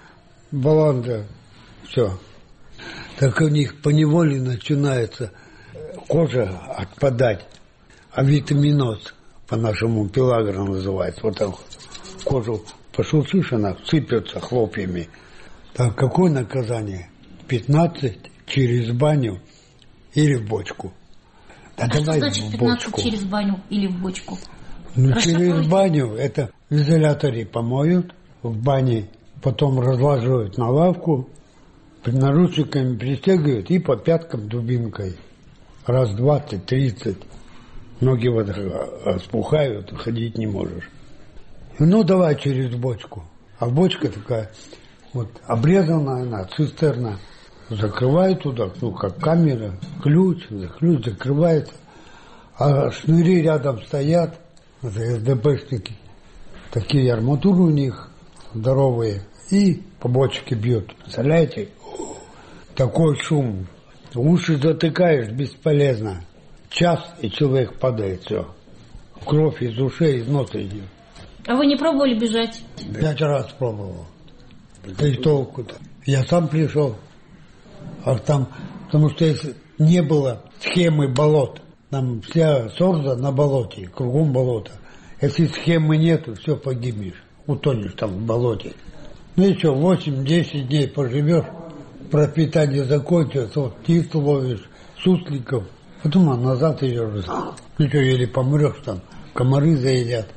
баланда, все. Так у них поневоле начинается кожа отпадать, а витаминоз, по-нашему пелагра называется, вот так вот. Кожу пошуршишь, она сыпется хлопьями. Так какое наказание? 15 через баню или в бочку. Да а давай что значит 15 через баню или в бочку? Ну, через баню это в изоляторе помоют, в бане потом разлаживают на лавку, наручниками пристегивают и по пяткам дубинкой. Раз 20, 30. Ноги вот распухают, ходить не можешь. Ну, давай через бочку. А бочка такая, вот, обрезанная она, цистерна. Закрывает туда, ну, как камера, ключ закрывается. А шнури рядом стоят, это СДПшники. Такие арматуры у них здоровые. И по бочке бьют. Представляете? Такой шум. Уши затыкаешь, бесполезно. Час, и человек падает, все. Кровь из ушей, из носа идет. А вы не пробовали бежать? 5 раз пробовал. Да и толку-то. Я сам пришел. А там, потому что если не было схемы болот, там вся Сорза на болоте, кругом болото. Если схемы нету, все, погибнешь. Утонешь там в болоте. Ну и что, 8-10 дней поживешь, пропитание закончится, вот птиц ловишь, сусликов, потом назад идешь. Ну что, еле помрешь там, комары заедят.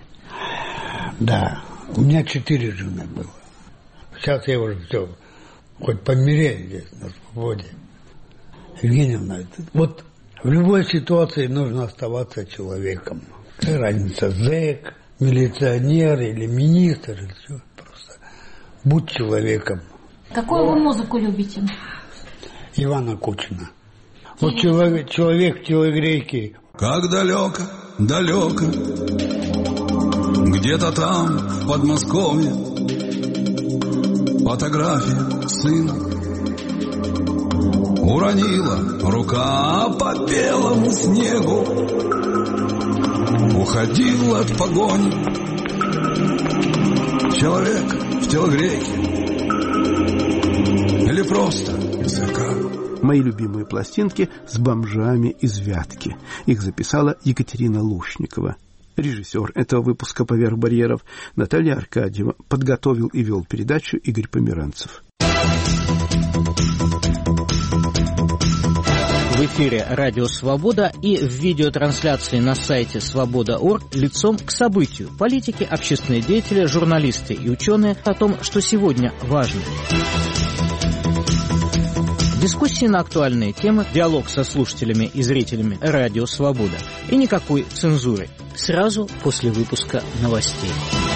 Да, у меня 4 жены было. Сейчас я уже все, хоть помереть здесь, на свободе. Евгеньевна, вот в любой ситуации нужно оставаться человеком. Какая разница, зэк, милиционер или министр, или все. Просто будь человеком. Какую вы музыку любите? Ивана Кучина. Вот человек в телогрейке. Как далеко, далеко, где-то там, в Подмосковье, фотография сына уронила рука по белому снегу, уходил от погони человек в телогрейке или просто языка. Мои любимые пластинки с бомжами из Вятки. Их записала Екатерина Лушникова. Режиссер этого выпуска «Поверх барьеров» Наталья Аркадьева. Подготовил и вел передачу Игорь Померанцев. В эфире «Радио Свобода» и в видеотрансляции на сайте свобода.орг лицом к событию. Политики, общественные деятели, журналисты и ученые о том, что сегодня важно. Дискуссии на актуальные темы, диалог со слушателями и зрителями «Радио Свобода». И никакой цензуры. Сразу после выпуска новостей.